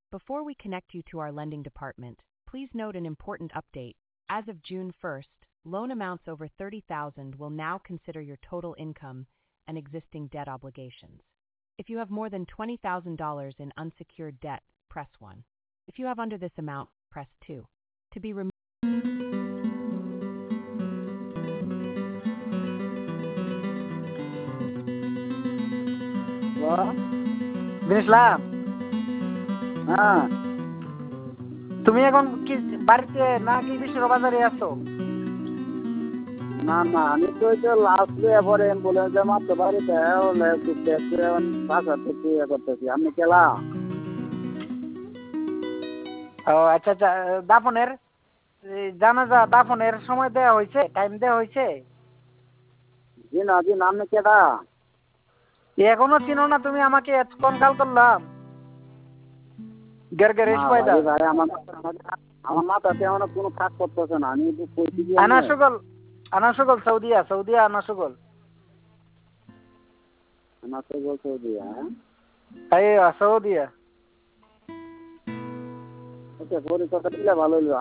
Before we connect you to our lending department, please note an important update. As of June 1st, loan amounts over $30,000 will now consider your total income and existing debt obligations. If you have more than $20,000 in unsecured debt, press 1. If you have under this amount, press 2. To be removed. বুঝলাম। হ্যাঁ তুমি এখন কি বাড়িতে নাকি বিশ্বর বাজারে আছো? না না আমি তো ওই যে লাস্ট এরপরে অ্যাম্বুলেন্সে মারতে বাড়িতে বাসা থেকে ইয়ে করতেছি। আপনি কেলা? ও আচ্ছা আচ্ছা, দাফনের জানাজা দাফনের সময় দেওয়া হয়েছে, টাইম দেওয়া হয়েছে? জি না জি না, আপনি কেটা? এখনো চিনো না তুমি আমাকে? কোন কাল করলাম ভাই আমার মাথাতে এমন কোনো কাজ করতেছে না। আমি আনাসুগল সৌদিয়া আনাসুগল সৌদিয়া। সৌদিয়া আচ্ছা পরিচয়টা দিলে ভালো হইলো।